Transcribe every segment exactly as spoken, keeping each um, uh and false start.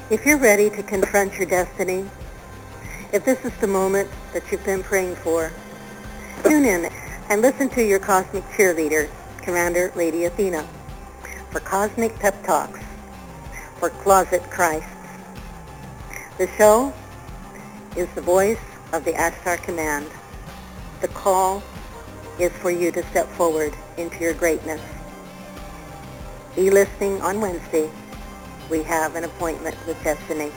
If you're ready to confront your destiny, if this is the moment that you've been praying for, tune in and listen to your cosmic cheerleader, Commander Lady Athena, for Cosmic Pep Talks for Closet Christs. The show is the voice of the Ashtar Command. The call is for you to step forward into your greatness. Be listening on Wednesday. We have an appointment with destiny.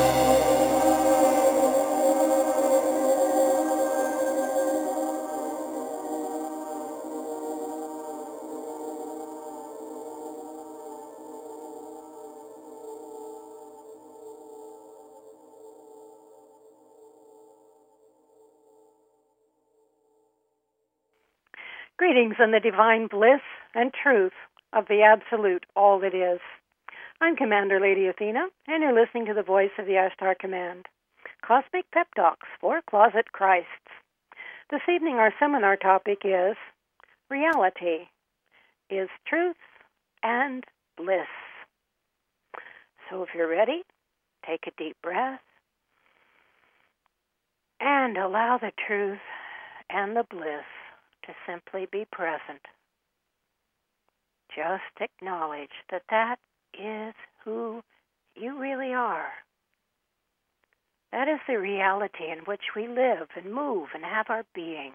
Greetings in the divine bliss and truth of the absolute all that is. I'm Commander Lady Athena, and you're listening to the voice of the Ashtar Command. Cosmic Pep Talks for Closet Christs. This evening our seminar topic is Reality is Truth and Bliss. So if you're ready, take a deep breath and allow the truth and the bliss to simply be present. Just acknowledge that that is who you really are. That is the reality in which we live and move and have our being.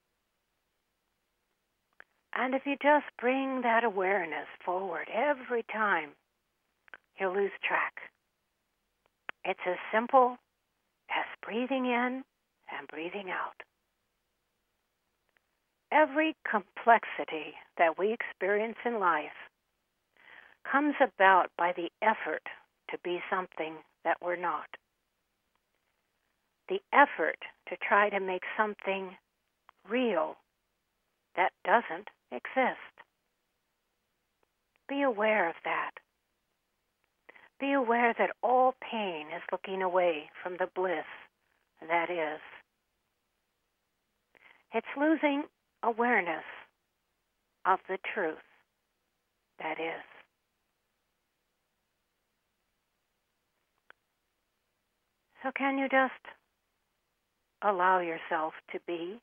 And if you just bring that awareness forward every time, you'll lose track. It's as simple as breathing in and breathing out. Every complexity that we experience in life comes about by the effort to be something that we're not. The effort to try to make something real that doesn't exist. Be aware of that. Be aware that all pain is looking away from the bliss that is. It's losing awareness of the truth that is. So can you just allow yourself to be?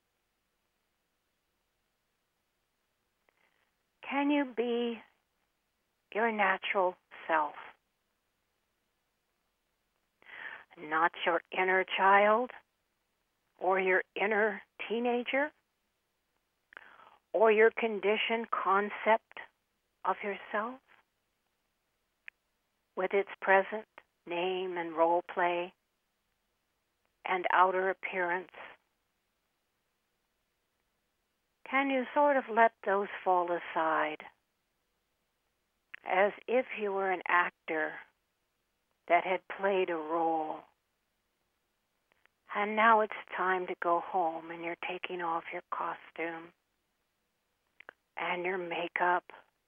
Can you be your natural self? Not your inner child or your inner teenager or your conditioned concept of yourself with its present name and role play and outer appearance. Can you sort of let those fall aside as if you were an actor that had played a role, and now it's time to go home and you're taking off your costume and your makeup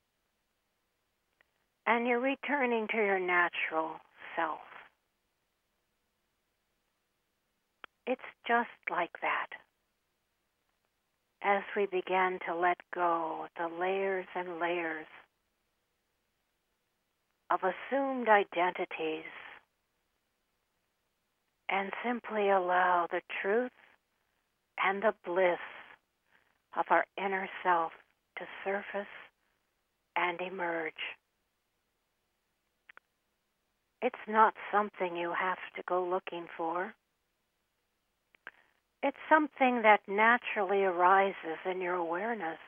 and you're returning to your natural self? It's just like that. As we begin to let go the layers and layers of assumed identities and simply allow the truth and the bliss of our inner self to surface and emerge. It's not something you have to go looking for. It's something that naturally arises in your awareness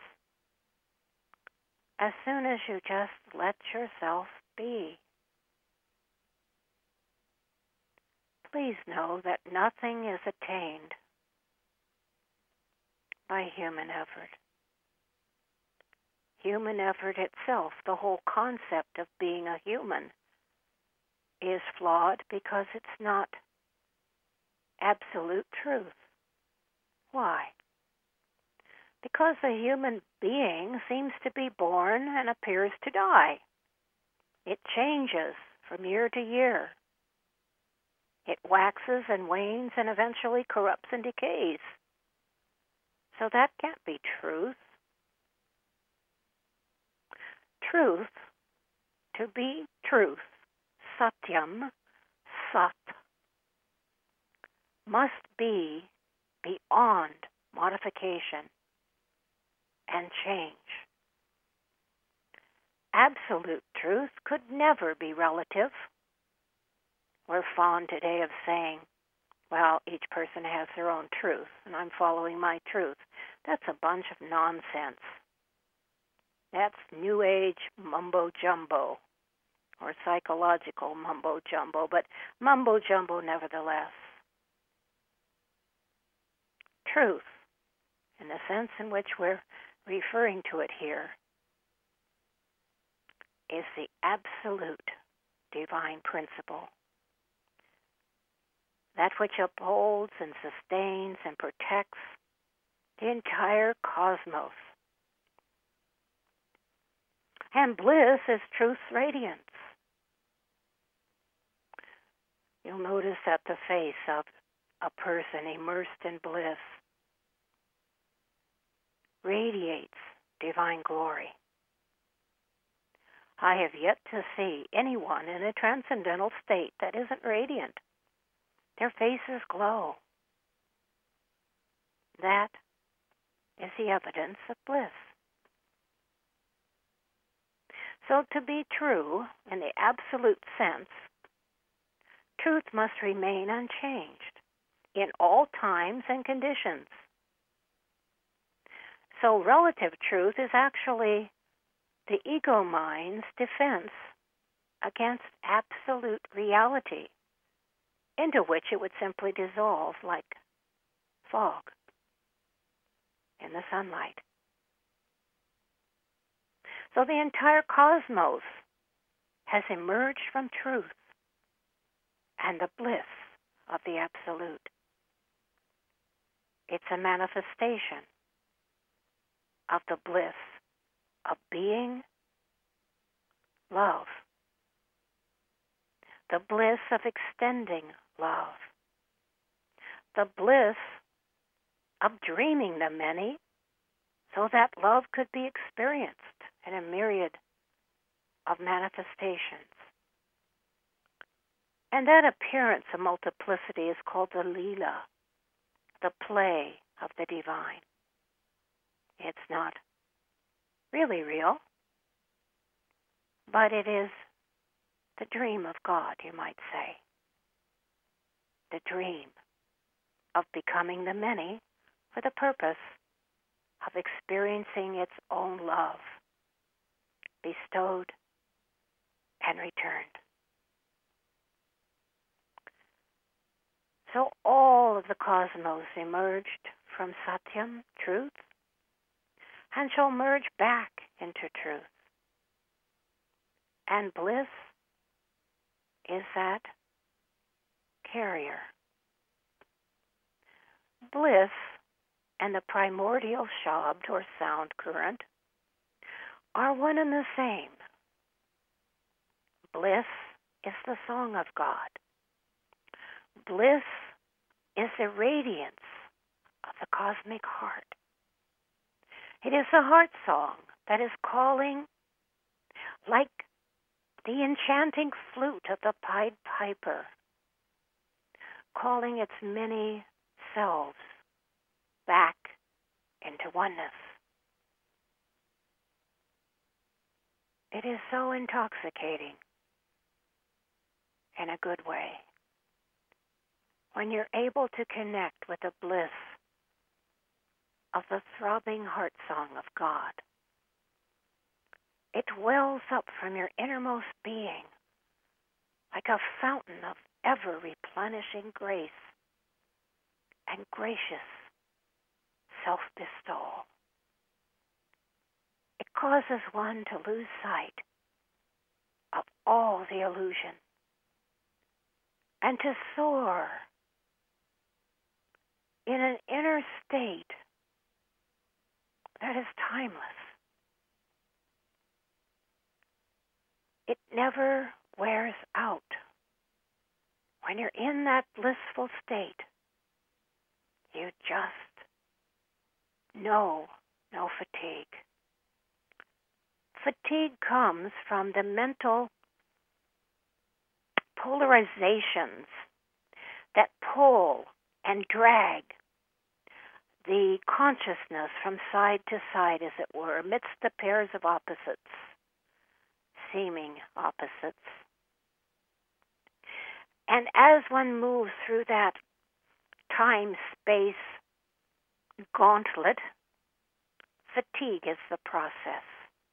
as soon as you just let yourself be. Please know that nothing is attained by human effort. Human effort itself, the whole concept of being a human, is flawed because it's not absolute truth. Why? Because a human being seems to be born and appears to die. It changes from year to year. It waxes and wanes and eventually corrupts and decays. So that can't be truth. Truth, to be truth, Satyam, Sat, must be beyond modification and change. Absolute truth could never be relative. We're fond today of saying, well, each person has their own truth, and I'm following my truth. That's a bunch of nonsense. That's New Age mumbo-jumbo, or psychological mumbo-jumbo, but mumbo-jumbo nevertheless. Truth, in the sense in which we're referring to it here, is the absolute divine principle. That which upholds and sustains and protects the entire cosmos. And bliss is truth's radiance. You'll notice that the face of a person immersed in bliss radiates divine glory. I have yet to see anyone in a transcendental state that isn't radiant. Their faces glow. That is the evidence of bliss. So to be true in the absolute sense, truth must remain unchanged in all times and conditions. So relative truth is actually the ego mind's defense against absolute reality, into which it would simply dissolve like fog in the sunlight. So the entire cosmos has emerged from truth and the bliss of the absolute. It's a manifestation of the bliss of being love, the bliss of extending love, the bliss of dreaming the many so that love could be experienced in a myriad of manifestations. And that appearance of multiplicity is called the Leela, the play of the divine. It's not really real, but it is the dream of God, you might say. The dream of becoming the many for the purpose of experiencing its own love, bestowed and returned. So all of the cosmos emerged from Satyam, truth, and shall merge back into truth. And bliss is that carrier. Bliss and the primordial shabd or sound current are one and the same. Bliss is the song of God. Bliss is the radiance of the cosmic heart. It is the heart song that is calling like the enchanting flute of the Pied Piper, calling its many selves back into oneness. It is so intoxicating in a good way when you're able to connect with the bliss of the throbbing heart song of God. It wells up from your innermost being like a fountain of ever-replenishing grace and gracious self-bestowal. It causes one to lose sight of all the illusion and to soar in an inner state that is timeless. It never wears out. When you're in that blissful state, you just know no fatigue. Fatigue comes from the mental polarizations that pull and drag the consciousness from side to side, as it were, amidst the pairs of opposites, seeming opposites. And as one moves through that time-space gauntlet, fatigue is the process.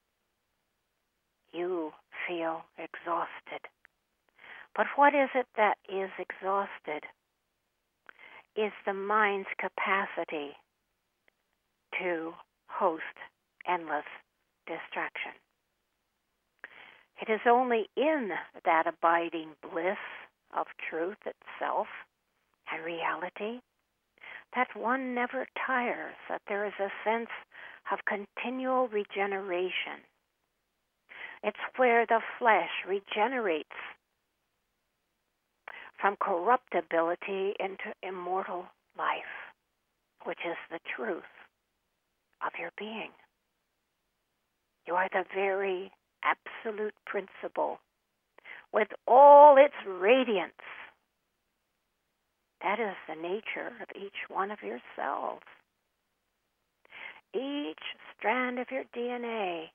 You feel exhausted. But what is it that is exhausted? Is the mind's capacity to host endless distraction. It is only in that abiding bliss of truth itself and reality that one never tires, that there is a sense of continual regeneration. It's where the flesh regenerates from corruptibility into immortal life, which is the truth of your being. You are the very absolute principle with all its radiance. That is the nature of each one of your cells. Each strand of your D N A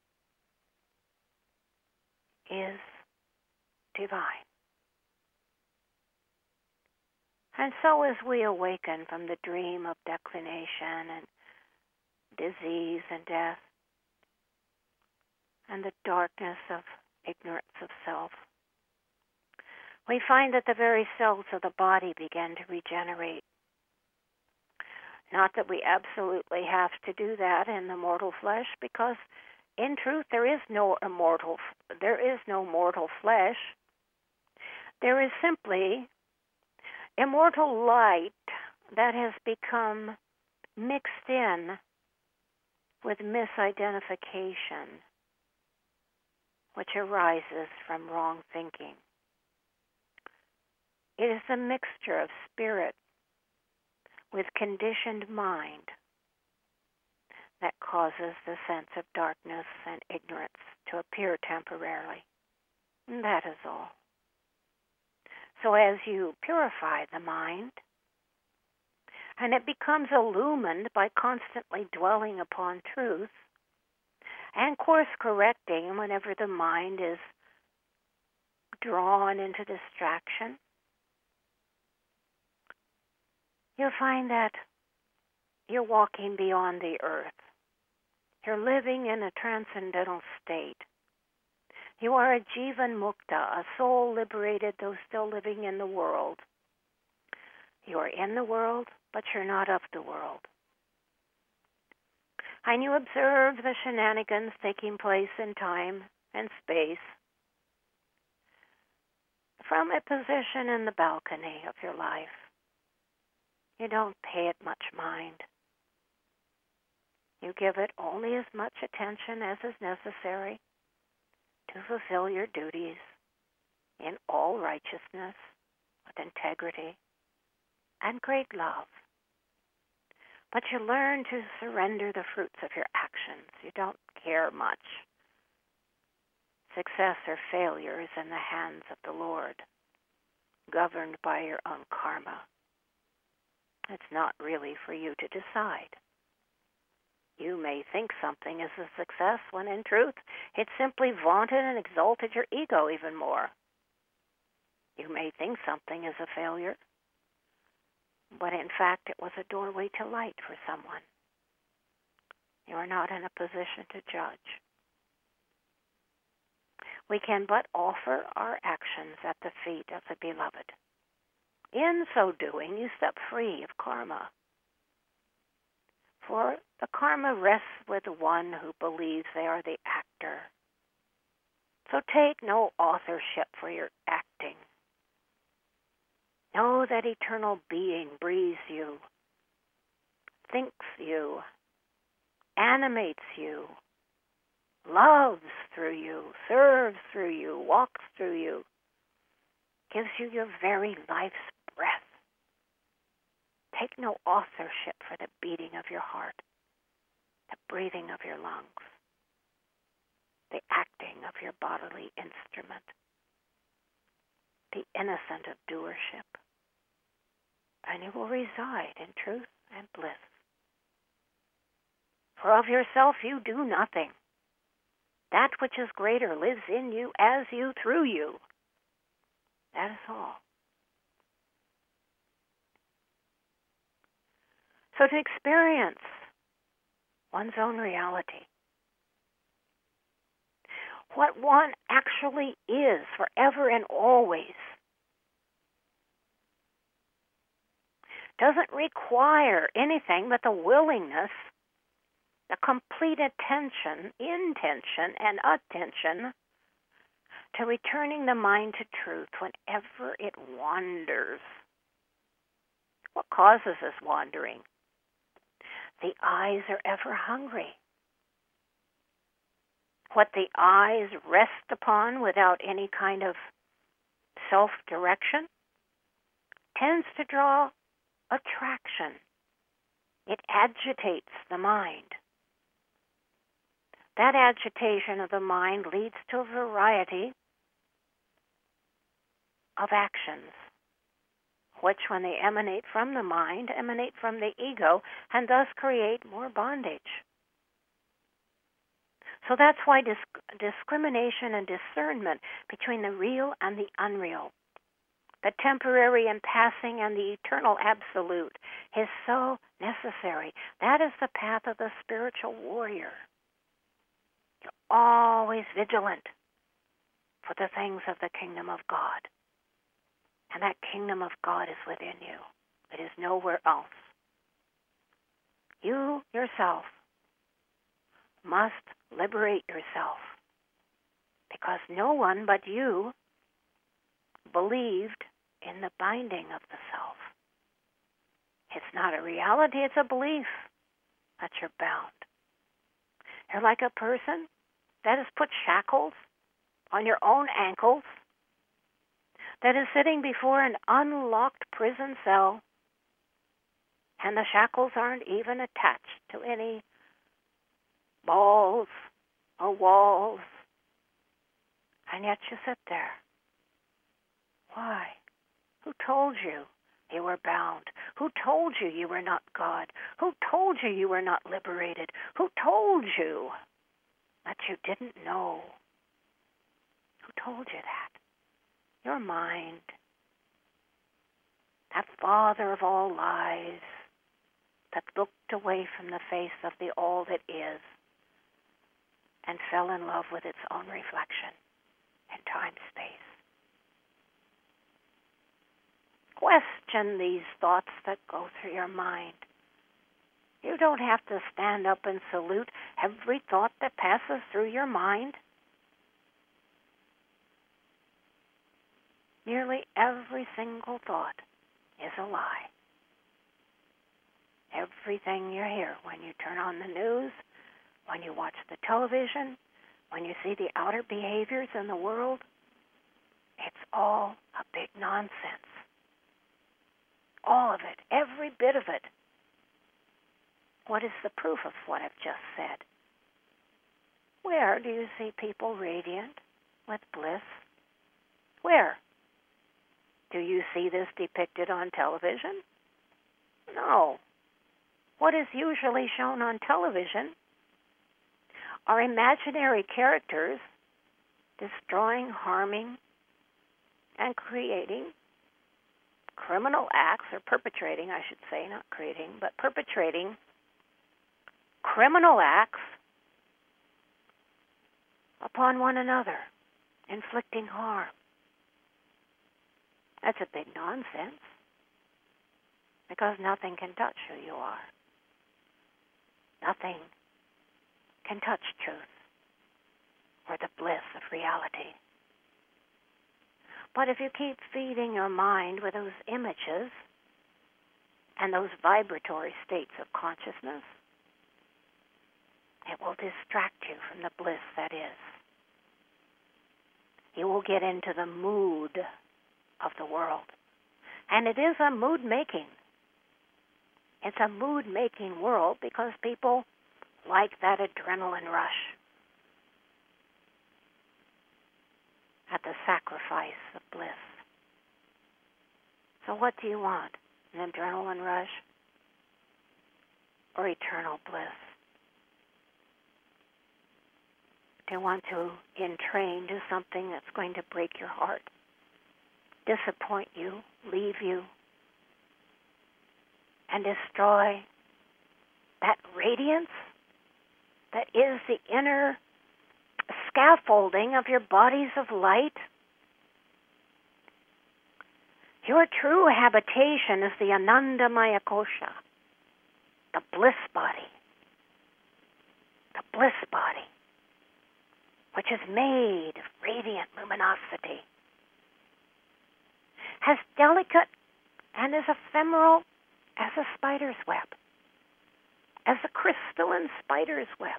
is divine. And so as we awaken from the dream of declination and disease and death and the darkness of ignorance of self, we find that the very cells of the body begin to regenerate. Not that we absolutely have to do that in the mortal flesh, because in truth there is no immortal, there is no mortal flesh. There is simply immortal light that has become mixed in with misidentification, which arises from wrong thinking. It is a mixture of spirit with conditioned mind that causes the sense of darkness and ignorance to appear temporarily. And that is all. So as you purify the mind, and it becomes illumined by constantly dwelling upon truth, and course-correcting whenever the mind is drawn into distraction, you'll find that you're walking beyond the earth. You're living in a transcendental state. You are a Jivan Mukta, a soul liberated though still living in the world. You are in the world, but you're not of the world. And you observe the shenanigans taking place in time and space from a position in the balcony of your life. You don't pay it much mind. You give it only as much attention as is necessary to fulfill your duties in all righteousness, with integrity, and great love. But you learn to surrender the fruits of your actions. You don't care much. Success or failure is in the hands of the Lord, governed by your own karma. It's not really for you to decide. You may think something is a success when in truth it simply vaunted and exalted your ego even more. You may think something is a failure, but in fact it was a doorway to light for someone. You are not in a position to judge. We can but offer our actions at the feet of the Beloved. In so doing, you step free of karma. For the karma rests with the one who believes they are the actor. So take no authorship for your acting. Know that eternal being breathes you, thinks you, animates you, loves through you, serves through you, walks through you, gives you your very life's breath. Take no authorship for the beating of your heart, the breathing of your lungs, the acting of your bodily instrument. the innocent of doership, and you will reside in truth and bliss. For of yourself you do nothing. That which is greater lives in you, as you, through you. That is all. So to experience one's own reality, what one actually is forever and always, doesn't require anything but the willingness, the complete attention, intention, and attention to returning the mind to truth whenever it wanders. What causes this wandering? The eyes are ever hungry. What the eyes rest upon without any kind of self-direction tends to draw attraction. It agitates the mind. That agitation of the mind leads to a variety of actions, which, when they emanate from the mind, emanate from the ego, and thus create more bondage. So that's why disc- discrimination and discernment between the real and the unreal, the temporary and passing and the eternal absolute, is so necessary. That is the path of the spiritual warrior. You're always vigilant for the things of the kingdom of God. And that kingdom of God is within you. It is nowhere else. You yourself must liberate yourself, because no one but you believed in the binding of the self. It's not a reality, it's a belief that you're bound. You're like a person that has put shackles on your own ankles, that is sitting before an unlocked prison cell, and the shackles aren't even attached to any balls or walls, and yet you sit there. Why? Who told you you were bound? Who told you you were not God? Who told you you were not liberated? Who told you that you didn't know? Who told you that? Your mind, that father of all lies, that looked away from the face of the all that is and fell in love with its own reflection in time-space. Question these thoughts that go through your mind. You don't have to stand up and salute every thought that passes through your mind. Nearly every single thought is a lie. Everything you hear when you turn on the news, when you watch the television, when you see the outer behaviors in the world, it's all a big nonsense. All of it, every bit of it. What is the proof of what I've just said? Where do you see people radiant with bliss? Where? Do you see this depicted on television? No. What is usually shown on television are imaginary characters destroying, harming, and creating criminal acts, or perpetrating, I should say, not creating, but perpetrating criminal acts upon one another, inflicting harm. That's a big nonsense, because nothing can touch who you are. Nothing can touch truth or the bliss of reality. But if you keep feeding your mind with those images and those vibratory states of consciousness, it will distract you from the bliss that is. You will get into the mood of the world. And it is a mood-making. It's a mood-making world because people like that adrenaline rush at the sacrifice of bliss. So what do you want? An adrenaline rush or eternal bliss? Do you want to entrain to something that's going to break your heart, disappoint you, leave you, and destroy that radiance that is the inner scaffolding of your bodies of light? Your true habitation is the Anandamaya Kosha, the bliss body, the bliss body, which is made of radiant luminosity, as delicate and as ephemeral as a spider's web, as a crystalline spider's web,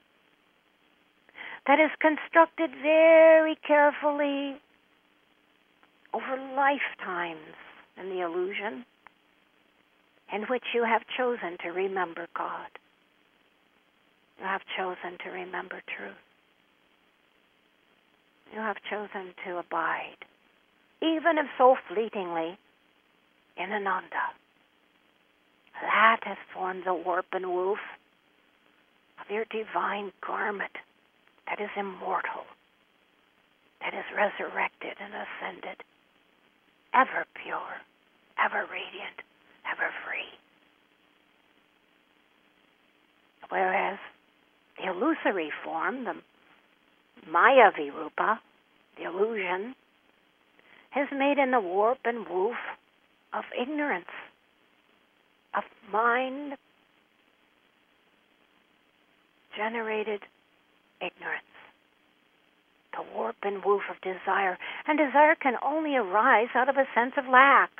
that is constructed very carefully over lifetimes in the illusion in which you have chosen to remember God. You have chosen to remember truth. You have chosen to abide, even if so fleetingly, in Ananda. That has formed the warp and woof of your divine garment that is immortal, that is resurrected and ascended, ever pure, ever radiant, ever free. Whereas the illusory form, the Maya Virupa, the illusion, is made in the warp and woof of ignorance, of mind-generated ignorance, the warp and woof of desire. And desire can only arise out of a sense of lack.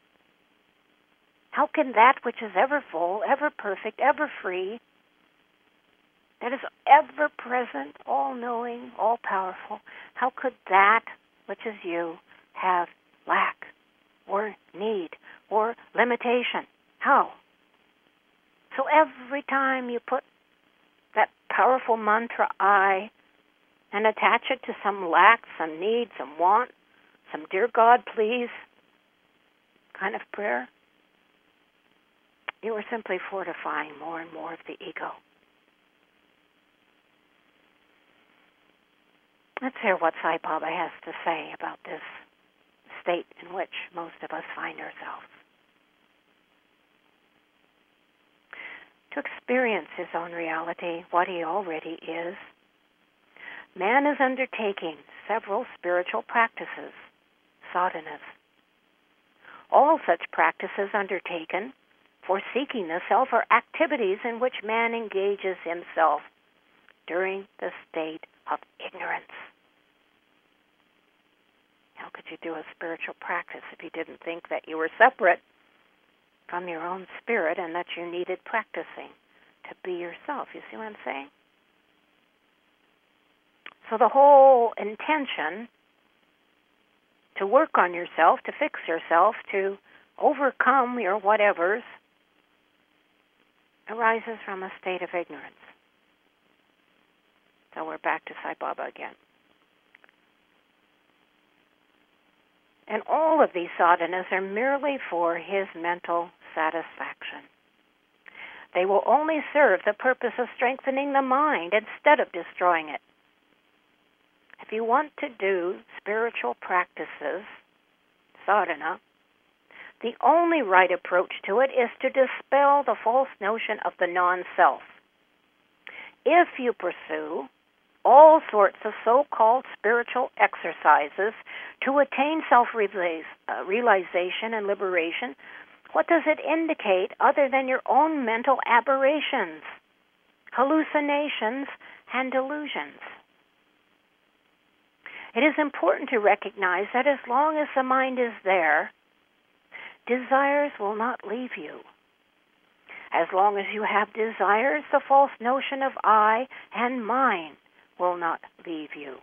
How can that which is ever full, ever perfect, ever free, that is ever present, all-knowing, all-powerful, how could that which is you have lack or need or limitation? How? So every time you put that powerful mantra I and attach it to some lack, some need, some want, some dear God, please kind of prayer, you are simply fortifying more and more of the ego. Let's hear what Sai Baba has to say about this state in which most of us find ourselves. To experience his own reality, what he already is, man is undertaking several spiritual practices, sadhanas. All such practices undertaken for seeking the self are activities in which man engages himself during the state of ignorance. How could you do a spiritual practice if you didn't think that you were separate from your own spirit and that you needed practicing to be yourself? You see what I'm saying? So the whole intention to work on yourself, to fix yourself, to overcome your whatevers arises from a state of ignorance. So we're back to Sai Baba again. And all of these sadhanas are merely for his mental satisfaction. They will only serve the purpose of strengthening the mind instead of destroying it. If you want to do spiritual practices, sadhana, the only right approach to it is to dispel the false notion of the non-self. If you pursue all sorts of so-called spiritual exercises to attain self-realization and liberation, what does it indicate other than your own mental aberrations, hallucinations, and delusions? It is important to recognize that as long as the mind is there, desires will not leave you. As long as you have desires, the false notion of I and mine will not leave you.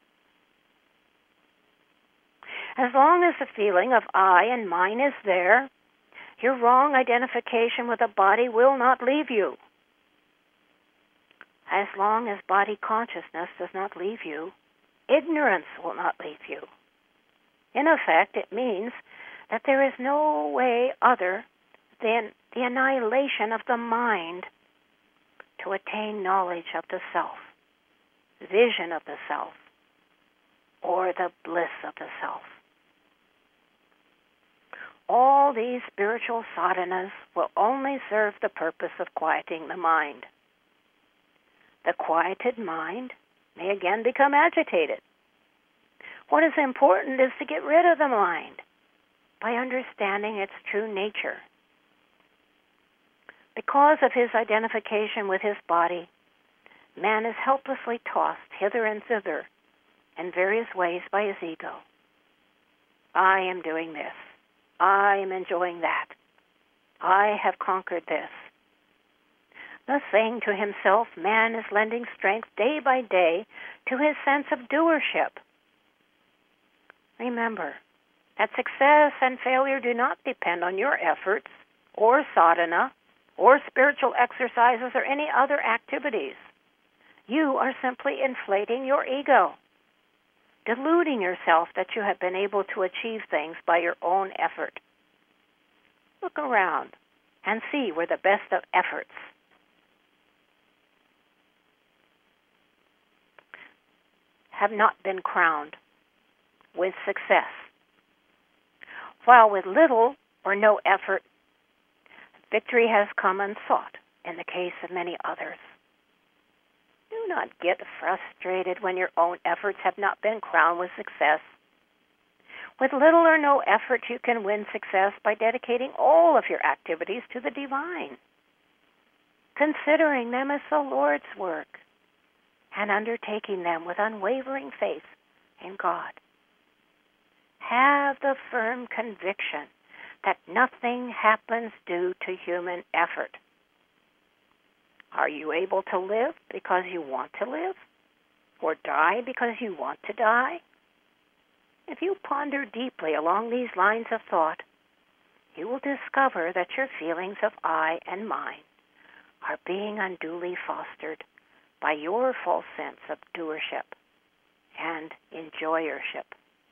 As long as the feeling of I and mine is there, your wrong identification with a body will not leave you. As long as body consciousness does not leave you, ignorance will not leave you. In effect, it means that there is no way other than the annihilation of the mind to attain knowledge of the self, vision of the self, or the bliss of the self. All these spiritual sadhanas will only serve the purpose of quieting the mind. The quieted mind may again become agitated. What is important is to get rid of the mind by understanding its true nature. Because of his identification with his body, man is helplessly tossed hither and thither in various ways by his ego. I am doing this. I am enjoying that. I have conquered this. Thus saying to himself, man is lending strength day by day to his sense of doership. Remember that success and failure do not depend on your efforts or sadhana or spiritual exercises or any other activities. You are simply inflating your ego, deluding yourself that you have been able to achieve things by your own effort. Look around and see where the best of efforts have not been crowned with success, while with little or no effort, victory has come unsought in the case of many others. Do not get frustrated when your own efforts have not been crowned with success. With little or no effort, you can win success by dedicating all of your activities to the divine, considering them as the Lord's work, and undertaking them with unwavering faith in God. Have the firm conviction that nothing happens due to human effort. Are you able to live because you want to live? Or die because you want to die? If you ponder deeply along these lines of thought, you will discover that your feelings of I and mine are being unduly fostered by your false sense of doership and enjoyership.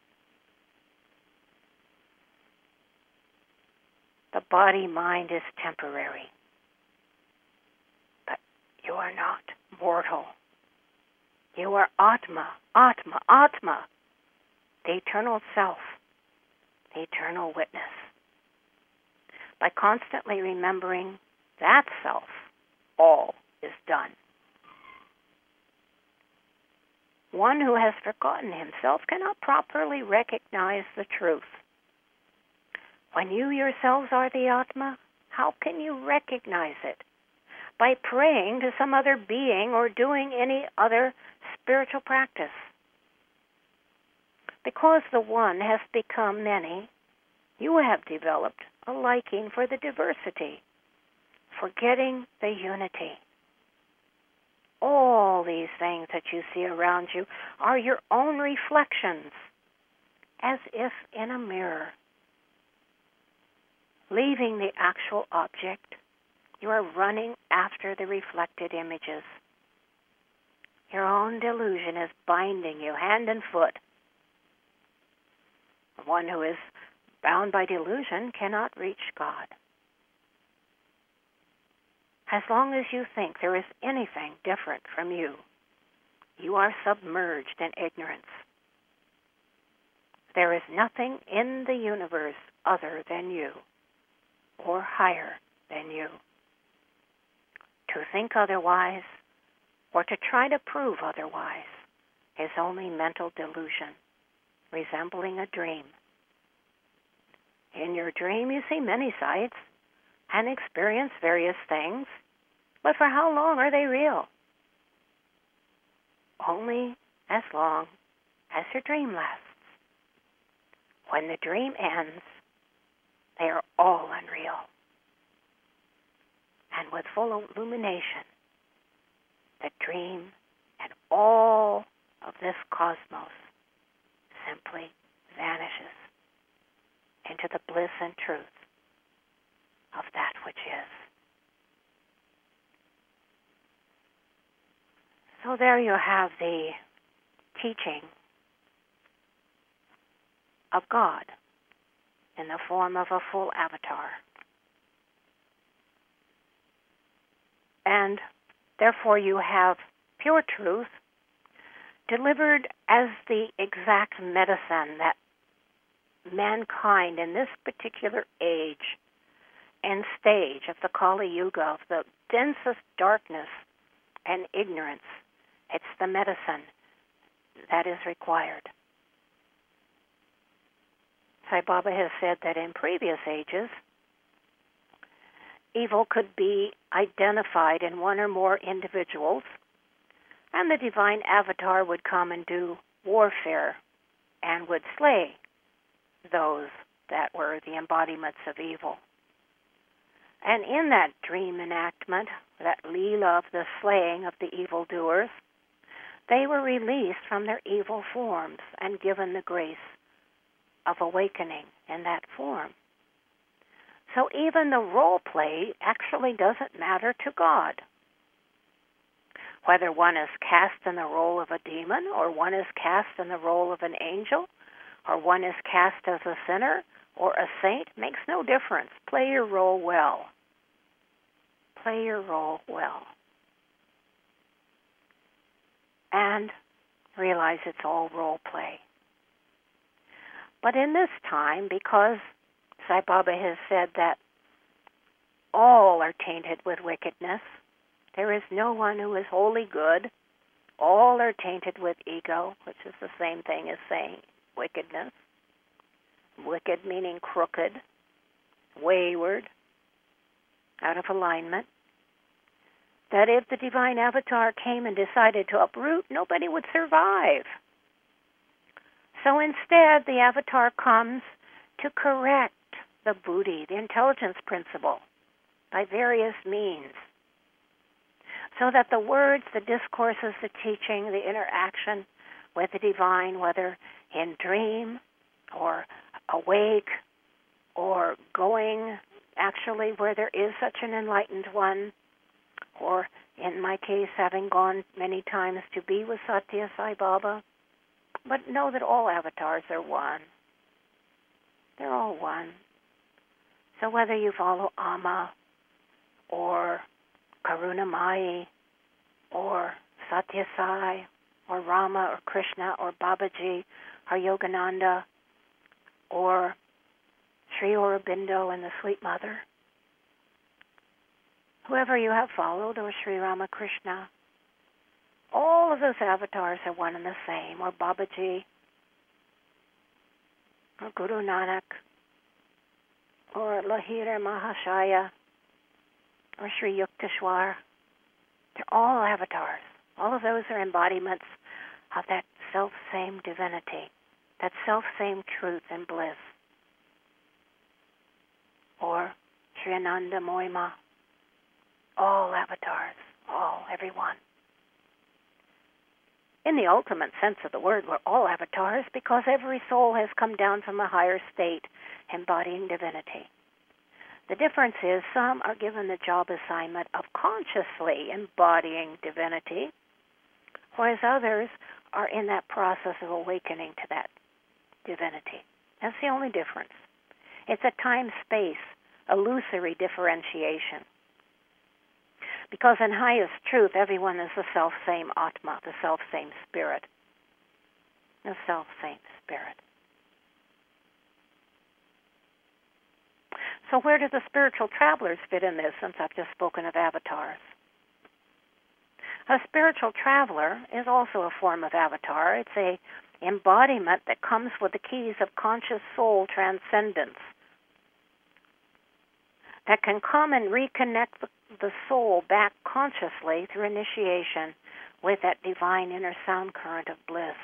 The body-mind is temporary, but you are not mortal. You are Atma, Atma, Atma, the eternal self, the eternal witness. By constantly remembering that self, all is done. One who has forgotten himself cannot properly recognize the truth. When you yourselves are the Atma, how can you recognize it? By praying to some other being or doing any other spiritual practice. Because the one has become many, you have developed a liking for the diversity, forgetting the unity. All these things that you see around you are your own reflections, as if in a mirror. Leaving the actual object, you are running after the reflected images. Your own delusion is binding you hand and foot. One who is bound by delusion cannot reach God. As long as you think there is anything different from you, you are submerged in ignorance. There is nothing in the universe other than you, or higher than you. To think otherwise, or to try to prove otherwise, is only mental delusion, resembling a dream. In your dream, you see many sights and experience various things, but for how long are they real? Only as long as your dream lasts. When the dream ends, they are all unreal. And with full illumination, the dream and all of this cosmos simply vanishes into the bliss and truth of that which is. So there you have the teaching of God in the form of a full avatar. And therefore you have pure truth delivered as the exact medicine that mankind in this particular age and stage of the Kali Yuga, of the densest darkness and ignorance, it's the medicine that is required. Sai Baba has said that in previous ages, evil could be identified in one or more individuals, and the divine avatar would come and do warfare and would slay those that were the embodiments of evil. And in that dream enactment, that Leela of the slaying of the evildoers, they were released from their evil forms and given the grace of awakening in that form. So even the role play actually doesn't matter to God. Whether one is cast in the role of a demon, or one is cast in the role of an angel, or one is cast as a sinner or a saint, makes no difference. Play your role well. Play your role well. And realize it's all role play. But in this time, because Sai Baba has said that all are tainted with wickedness, there is no one who is wholly good. All are tainted with ego, which is the same thing as saying wickedness. Wicked meaning crooked, wayward, out of alignment. That if the divine avatar came and decided to uproot, nobody would survive. So instead, the avatar comes to correct the buddhi, the intelligence principle, by various means, so that the words, the discourses, the teaching, the interaction with the divine, whether in dream or awake or going actually where there is such an enlightened one, or in my case, having gone many times to be with Satya Sai Baba, but know that all avatars are one. They're all one. So whether you follow Amma or Karunamai or Satya Sai or Rama or Krishna or Babaji or Yogananda or Sri Aurobindo and the Sweet Mother, whoever you have followed, or Sri Ramakrishna, all of those avatars are one and the same, or Babaji, or Guru Nanak, or Lahira Mahashaya, or Sri Yukteswar. They're all avatars. All of those are embodiments of that self-same divinity, that self-same truth and bliss. Or Sri Ananda Moima, all avatars, all, everyone. In the ultimate sense of the word, we're all avatars because every soul has come down from a higher state embodying divinity. The difference is some are given the job assignment of consciously embodying divinity, whereas others are in that process of awakening to that divinity. That's the only difference. It's a time-space, illusory differentiation. Because in highest truth, everyone is the self-same Atma, the self-same spirit. The self-same spirit. So where do the spiritual travelers fit in this, since I've just spoken of avatars? A spiritual traveler is also a form of avatar. It's a embodiment that comes with the keys of conscious soul transcendence, that can come and reconnect the, the soul back consciously through initiation with that divine inner sound current of bliss,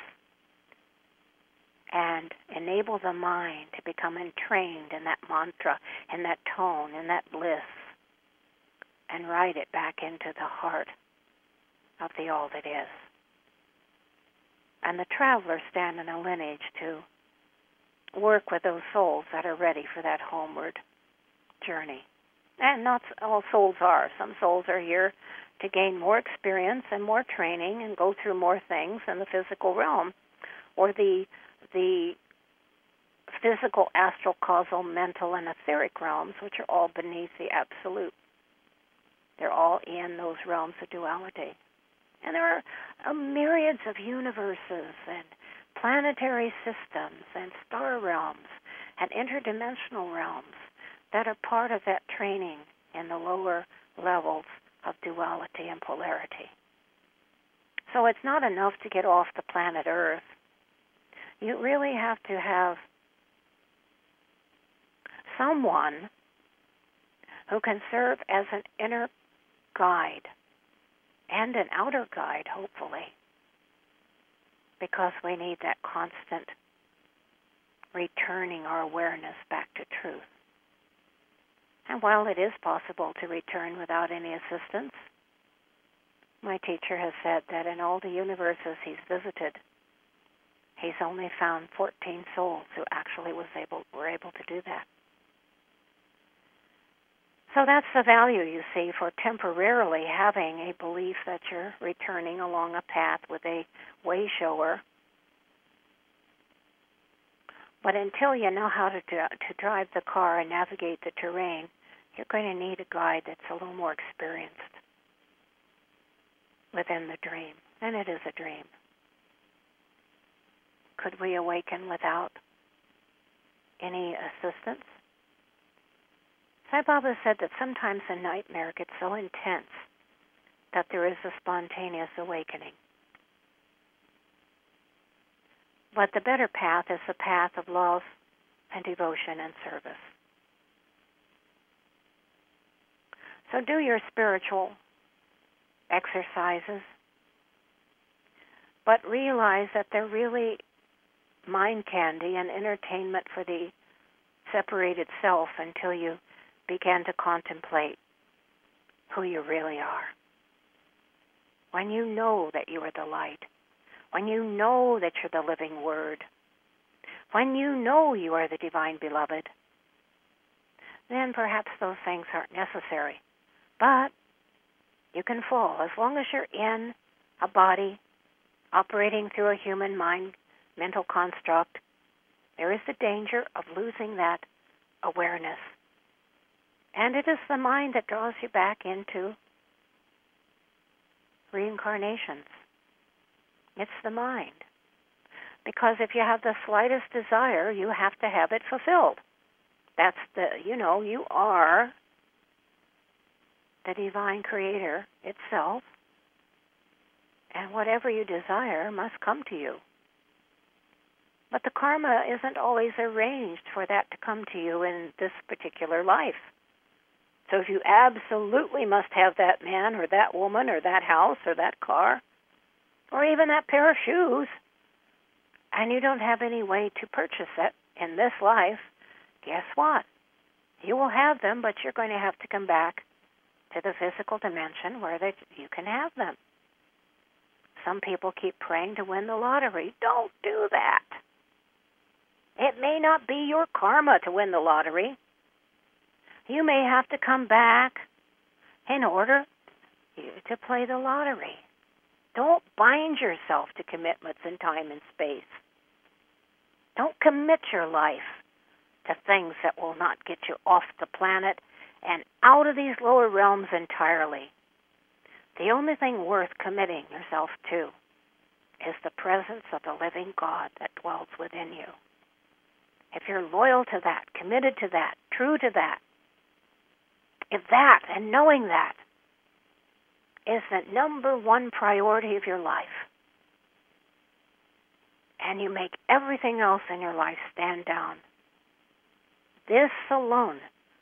and enable the mind to become entrained in that mantra, in that tone, in that bliss, and ride it back into the heart of the all that is. And the travelers stand in a lineage to work with those souls that are ready for that homeward journey. And not all souls are. Some souls are here to gain more experience and more training and go through more things in the physical realm, or the the physical, astral, causal, mental, and etheric realms, which are all beneath the absolute. They're all in those realms of duality. And there are uh, myriads of universes and planetary systems and star realms and interdimensional realms that are part of that training in the lower levels of duality and polarity. So it's not enough to get off the planet Earth. You really have to have someone who can serve as an inner guide and an outer guide, hopefully, because we need that constant returning our awareness back to truth. And while it is possible to return without any assistance, my teacher has said that in all the universes he's visited, he's only found fourteen souls who actually was able were able to do that. So that's the value, you see, for temporarily having a belief that you're returning along a path with a way shower. But until you know how to, to drive the car and navigate the terrain, you're going to need a guide that's a little more experienced within the dream. And it is a dream. Could we awaken without any assistance? Sai Baba said that sometimes a nightmare gets so intense that there is a spontaneous awakening. But the better path is the path of love and devotion and service. So do your spiritual exercises, but realize that they're really mind candy and entertainment for the separated self until you begin to contemplate who you really are. When you know that you are the light, when you know that you're the living word, when you know you are the divine beloved, then perhaps those things aren't necessary. But you can fall. As long as you're in a body operating through a human mind, mental construct, there is the danger of losing that awareness. And it is the mind that draws you back into reincarnations. It's the mind. Because if you have the slightest desire, you have to have it fulfilled. That's the, you know, you are the divine creator itself, and whatever you desire must come to you. But the karma isn't always arranged for that to come to you in this particular life. So if you absolutely must have that man or that woman or that house or that car or even that pair of shoes, and you don't have any way to purchase it in this life, guess what? You will have them, but you're going to have to come back to the physical dimension where they, you can have them. Some people keep praying to win the lottery. Don't do that. It may not be your karma to win the lottery. You may have to come back in order to play the lottery. Don't bind yourself to commitments in time and space. Don't commit your life to things that will not get you off the planet and out of these lower realms entirely. The only thing worth committing yourself to is the presence of the living God that dwells within you. If you're loyal to that, committed to that, true to that, if that and knowing that is the number one priority of your life, and you make everything else in your life stand down, this alone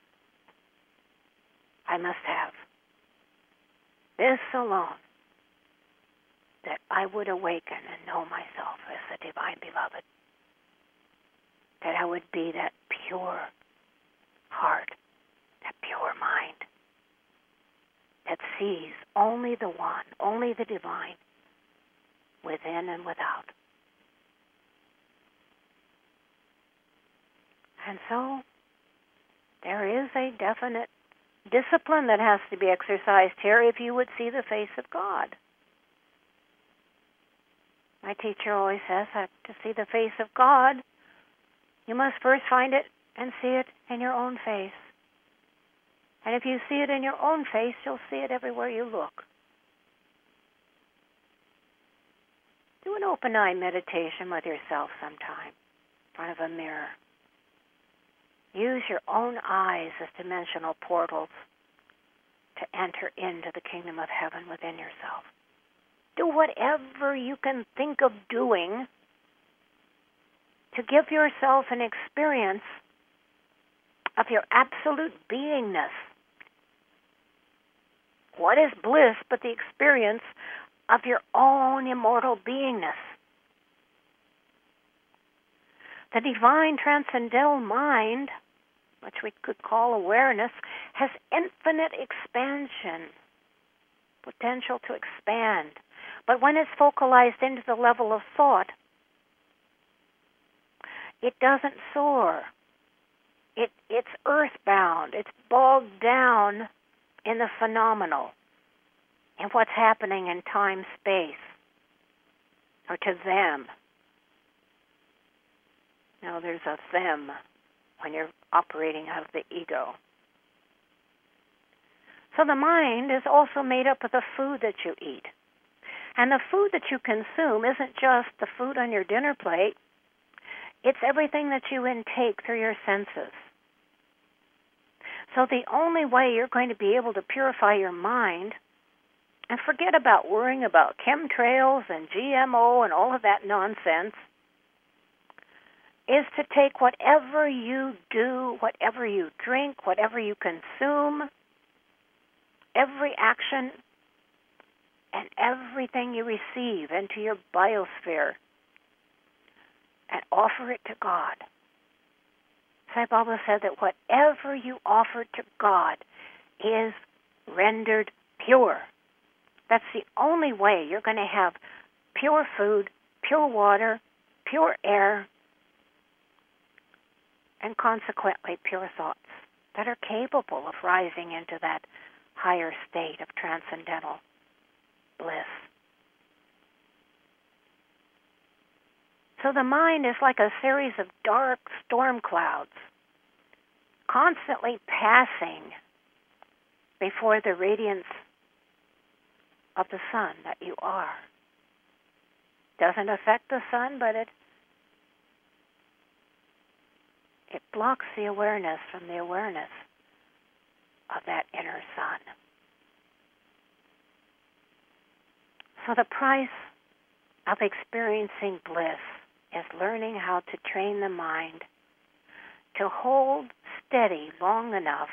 I must have. This alone, that I would awaken and know myself as the divine beloved. That I would be that pure heart, that pure mind, that sees only the one, only the divine, within and without. And so, there is a definite discipline that has to be exercised here if you would see the face of God. My teacher always says that to see the face of God, You must first find it and see it in your own face. And if you see it in your own face, you'll see it everywhere you look. Do an open-eye meditation with yourself sometime in front of a mirror. Use your own eyes as dimensional portals to enter into the kingdom of heaven within yourself. Do whatever you can think of doing to give yourself an experience of your absolute beingness. What is bliss but the experience of your own immortal beingness? The divine transcendental mind, which we could call awareness, has infinite expansion, potential to expand. But when it's focalized into the level of thought, it doesn't soar. It, it's earthbound. It's bogged down in the phenomenal, in what's happening in time-space, or to them. Now, there's a them when you're operating out of the ego. So the mind is also made up of the food that you eat. And the food that you consume isn't just the food on your dinner plate. It's everything that you intake through your senses. So the only way you're going to be able to purify your mind and forget about worrying about chemtrails and G M O and all of that nonsense is to take whatever you do, whatever you drink, whatever you consume, every action and everything you receive into your biosphere and offer it to God. Sai Baba said that whatever you offer to God is rendered pure. That's the only way you're going to have pure food, pure water, pure air, and consequently pure thoughts that are capable of rising into that higher state of transcendental bliss. So the mind is like a series of dark storm clouds constantly passing before the radiance of the sun that you are. Doesn't affect the sun, but it it blocks the awareness from the awareness of that inner sun. So the price of experiencing bliss is learning how to train the mind to hold steady long enough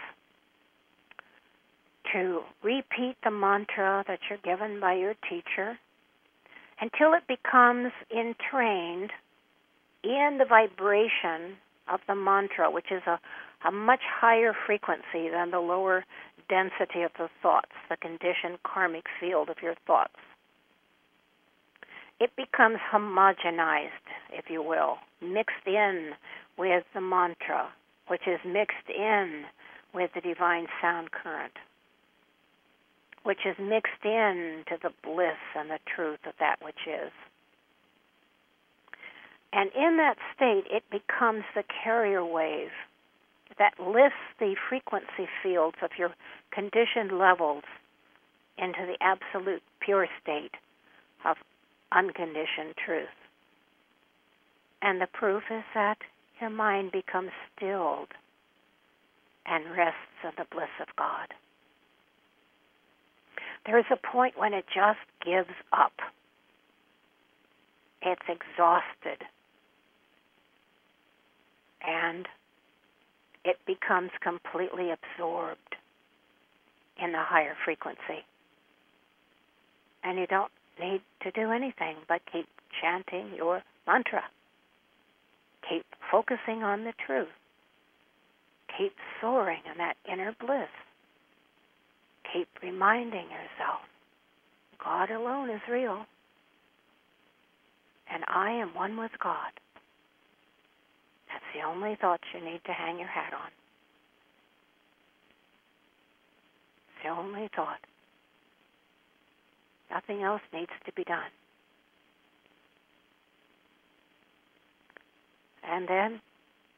to repeat the mantra that you're given by your teacher until it becomes entrained in the vibration of the mantra, which is a, a much higher frequency than the lower density of the thoughts, the conditioned karmic field of your thoughts. It becomes homogenized, if you will, mixed in with the mantra, which is mixed in with the divine sound current, which is mixed in to the bliss and the truth of that which is. And in that state, it becomes the carrier wave that lifts the frequency fields of your conditioned levels into the absolute pure state of unconditioned truth. And the proof is that your mind becomes stilled and rests in the bliss of God. There is a point when it just gives up. It's exhausted. And it becomes completely absorbed in the higher frequency. And you don't need to do anything but keep chanting your mantra. Keep focusing on the truth. Keep soaring in that inner bliss. Keep reminding yourself, God alone is real, and I am one with God. That's the only thought you need to hang your hat on. It's the only thought. Nothing else needs to be done. And then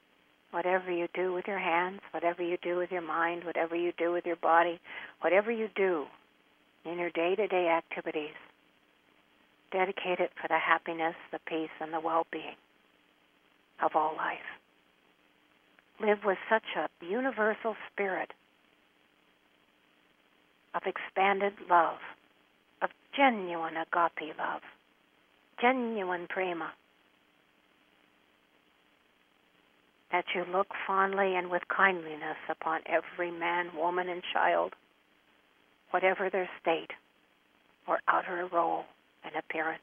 whatever you do with your hands, whatever you do with your mind, whatever you do with your body, whatever you do in your day-to-day activities, dedicate it for the happiness, the peace, and the well-being of all life. Live with such a universal spirit of expanded love, of genuine agape love, genuine prema, that you look fondly and with kindliness upon every man, woman, and child, whatever their state or outer role and appearance.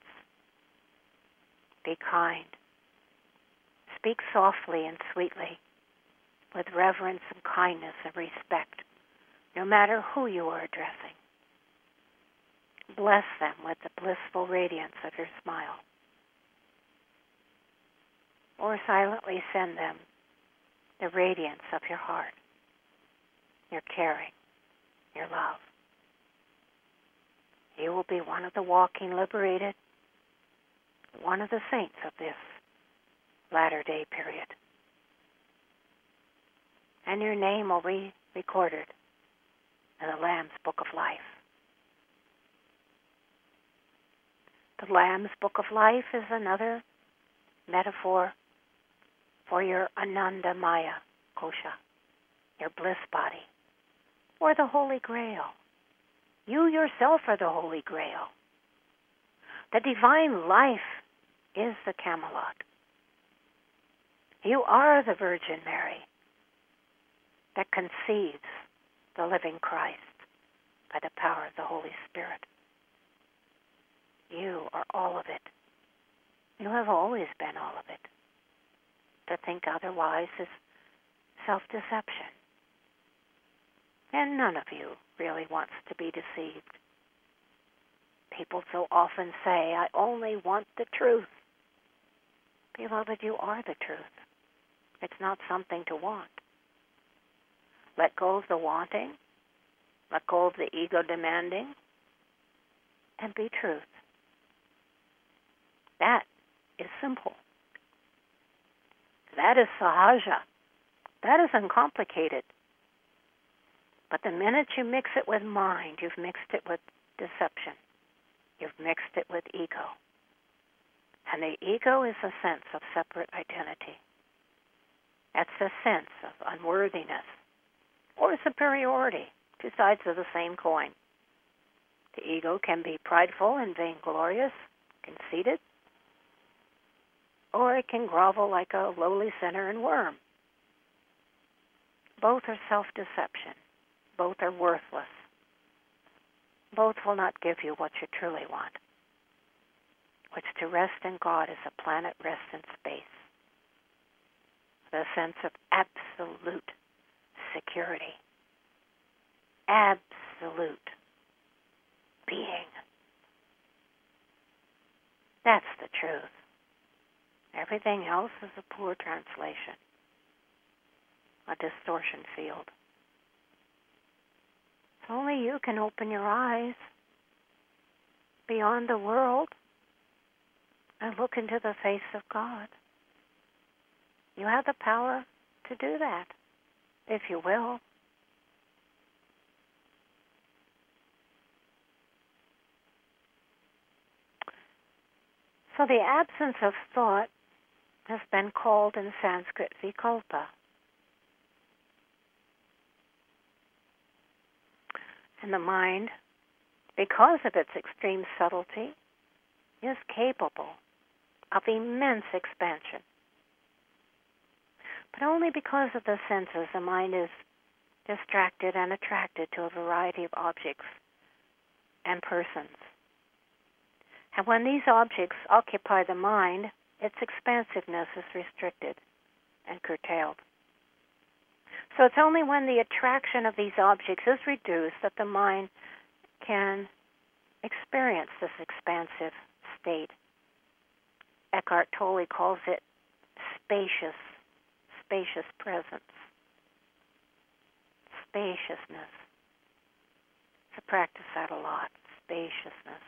Be kind. Speak softly and sweetly, with reverence and kindness and respect, no matter who you are addressing. Bless them with the blissful radiance of your smile, or silently send them the radiance of your heart, your caring, your love. You will be one of the walking liberated, one of the saints of this latter day period. And your name will be recorded in the Lamb's Book of Life. The Lamb's Book of Life is another metaphor for your Ananda Maya Kosha, your bliss body, or the Holy Grail. You yourself are the Holy Grail. The divine life is the Camelot. You are the Virgin Mary that conceives the living Christ by the power of the Holy Spirit. You are all of it. You have always been all of it. To think otherwise is self-deception. And none of you really wants to be deceived. People so often say, I only want the truth. Beloved, you are the truth. It's not something to want. Let go of the wanting. Let go of the ego demanding. And be truth. That is simple. That is sahaja. That is uncomplicated. But the minute you mix it with mind, you've mixed it with deception. You've mixed it with ego. And the ego is a sense of separate identity. That's a sense of unworthiness or superiority, two sides of the same coin. The ego can be prideful and vainglorious, conceited, or it can grovel like a lowly sinner and worm. Both are self-deception. Both are worthless. Both will not give you what you truly want, which to rest in God is a planet rest in space, the sense of absolute security, absolute being. That's the truth. Everything else is a poor translation, a distortion field. Only you can open your eyes beyond the world and look into the face of God. You have the power to do that, if you will. So the absence of thought has been called in Sanskrit vikalpa. And the mind, because of its extreme subtlety, is capable of immense expansion. But only because of the senses, the mind is distracted and attracted to a variety of objects and persons. And when these objects occupy the mind, its expansiveness is restricted and curtailed. So it's only when the attraction of these objects is reduced that the mind can experience this expansive state. Eckhart Tolle calls it spacious, spacious presence. Spaciousness. To practice that a lot, spaciousness.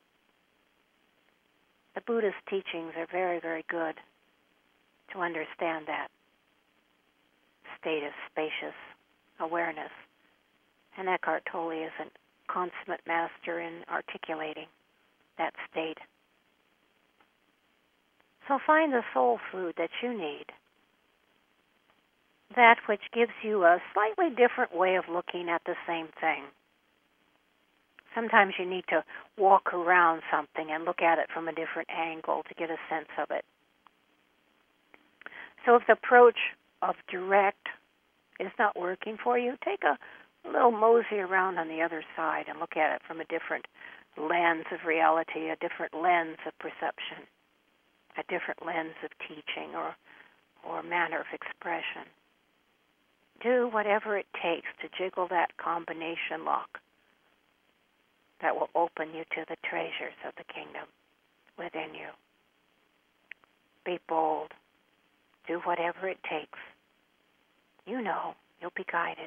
The Buddhist teachings are very, very good to understand that. state of spacious awareness. And Eckhart Tolle is a consummate master in articulating that state. So find the soul food that you need, that which gives you a slightly different way of looking at the same thing. Sometimes you need to walk around something and look at it from a different angle to get a sense of it. So if the approach of direct is not working for you, take a little mosey around on the other side and look at it from a different lens of reality, a different lens of perception, a different lens of teaching or, or manner of expression. Do whatever it takes to jiggle that combination lock that will open you to the treasures of the kingdom within you. Be bold. Do whatever it takes. You know you'll be guided.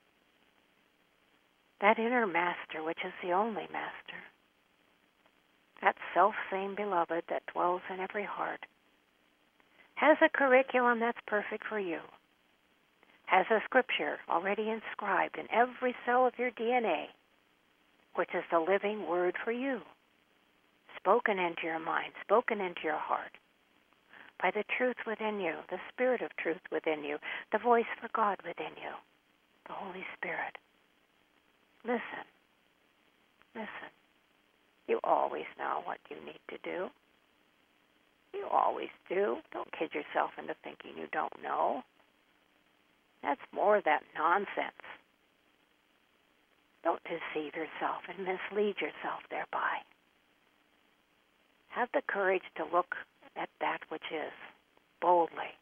That inner master, which is the only master, that self-same beloved that dwells in every heart, has a curriculum that's perfect for you, has a scripture already inscribed in every cell of your D N A, which is the living word for you, spoken into your mind, spoken into your heart, by the truth within you, the spirit of truth within you, the voice for God within you, the Holy Spirit. Listen. Listen. You always know what you need to do. You always do. Don't kid yourself into thinking you don't know. That's more of that nonsense. Don't deceive yourself and mislead yourself thereby. Have the courage to look at that which is, boldly.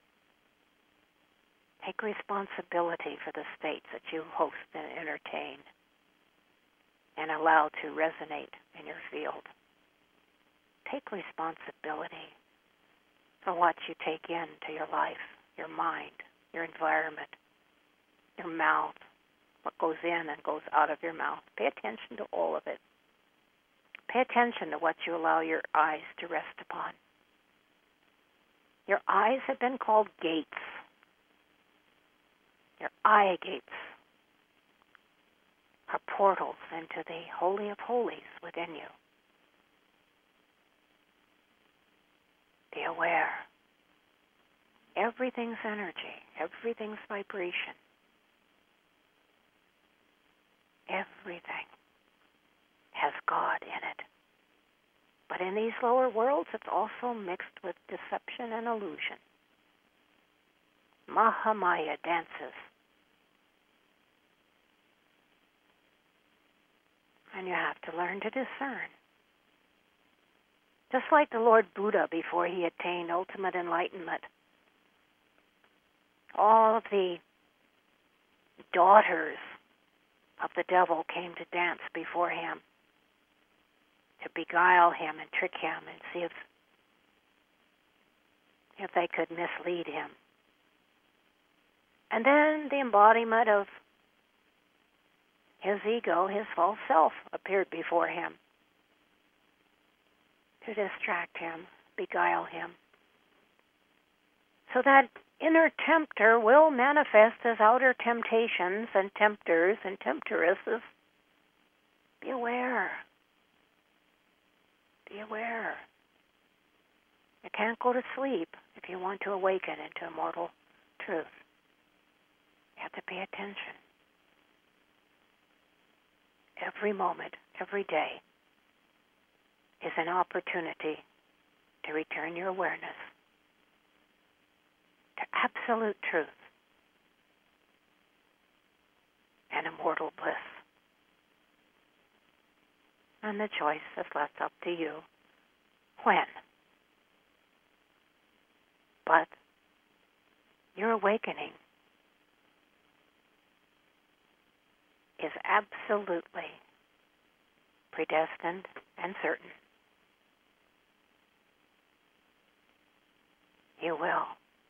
Take responsibility for the states that you host and entertain and allow to resonate in your field. Take responsibility for what you take into your life, your mind, your environment, your mouth, what goes in and goes out of your mouth. Pay attention to all of it. Pay attention to what you allow your eyes to rest upon. Your eyes have been called gates. Your eye gates are portals into the Holy of Holies within you. Be aware. Everything's energy. Everything's vibration. Everything has God in it. But in these lower worlds, it's also mixed with deception and illusion. Mahamaya dances. And you have to learn to discern. Just like the Lord Buddha before he attained ultimate enlightenment. All of the daughters of the devil came to dance before him, to beguile him and trick him and see if, if they could mislead him. And then the embodiment of his ego, his false self, appeared before him to distract him, beguile him. So that inner tempter will manifest as outer temptations and tempters and temptresses. Be aware. Be aware. You can't go to sleep if you want to awaken into immortal truth. You have to pay attention. Every moment, every day is an opportunity to return your awareness to absolute truth and immortal bliss. And the choice is left up to you when. But your awakening is absolutely predestined and certain. You will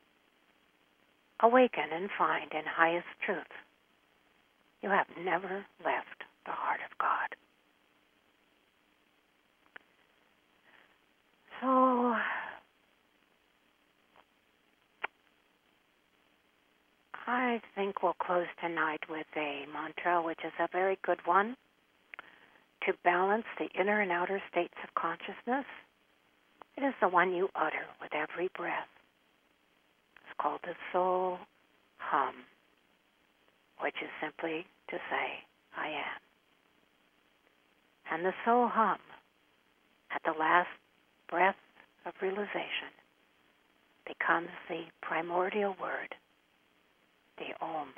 awaken and find in highest truth you have never left the heart of God. So, I I think we'll close tonight with a mantra, which is a very good one, to balance the inner and outer states of consciousness. It is the one you utter with every breath. It's called the soul hum, which is simply to say, I am. And the soul hum, at the last breath of realization, becomes the primordial word, the Om,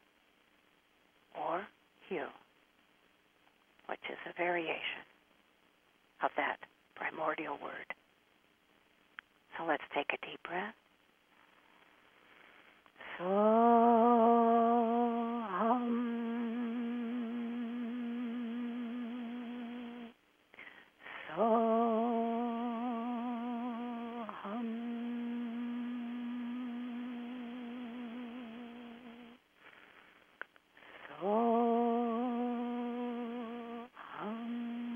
or Hu, which is a variation of that primordial word. So let's take a deep breath. So hum. So hum. So hum.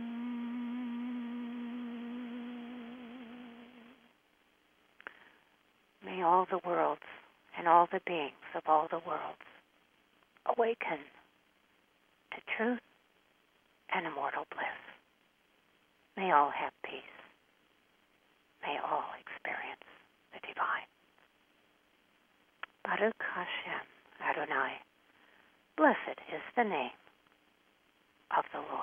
May all the worlds and all the beings of all the worlds awaken to truth and immortal bliss. May all have peace. May all experience the divine. Baruch Hashem Adonai. Blessed is the name of the Lord.